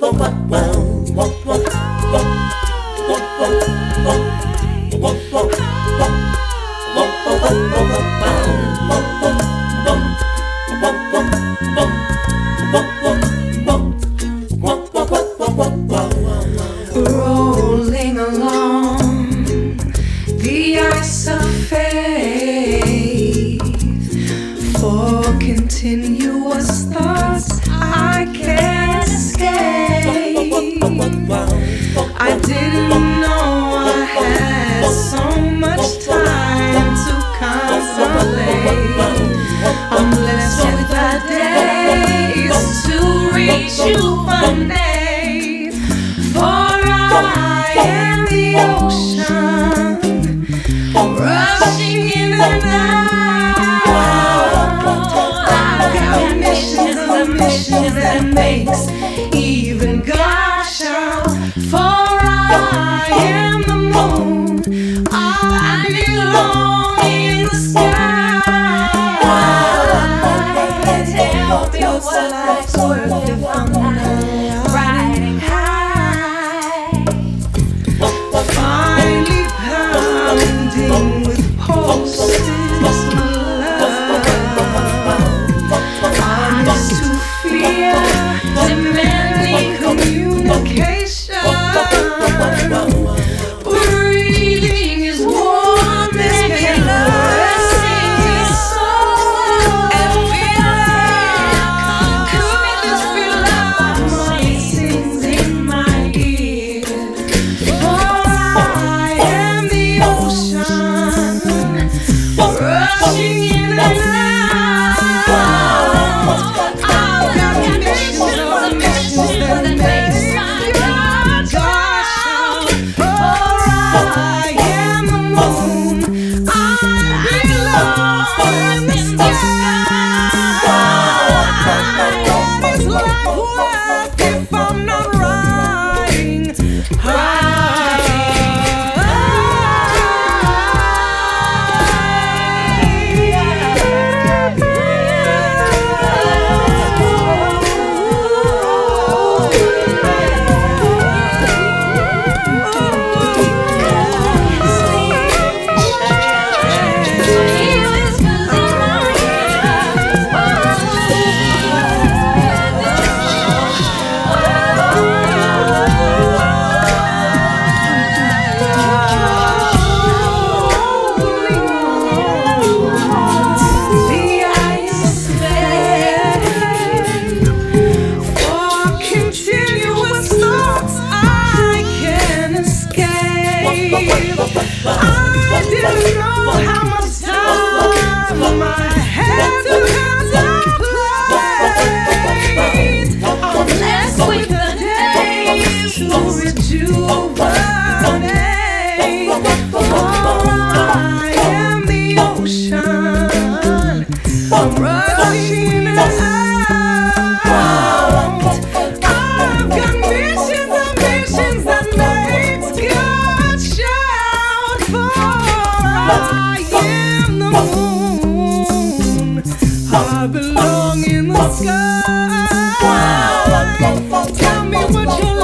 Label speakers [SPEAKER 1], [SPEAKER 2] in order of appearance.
[SPEAKER 1] Rolling along the ice of faith, for continuous thoughts I can't escape. I didn't know I had so much time to contemplate. I'm blessed with the days to rejuvenate, for I am the ocean, rushing in and out. I've got missions and missions that makes even God shout. For I am the moon, I belong in the sky. Tell me what's life's worth if I'm not riding high, finally pounding with pulses of love, honest to fear, demanding communication. Breathing is warm, making caressing his soul, and feel like sings in my ear. For I am the ocean, rushing in and out. I've got missions that makes God shout. For I am the moon, I belong in the sky. What is life worth if I'm not riding I didn't know how much time I had to contemplate. I'm blessed with the days to rejuvenate. For I am the ocean, I'm rushing out. I've got missions and missions that makes God shout. For I am the moon, I belong in the sky. Tell me what you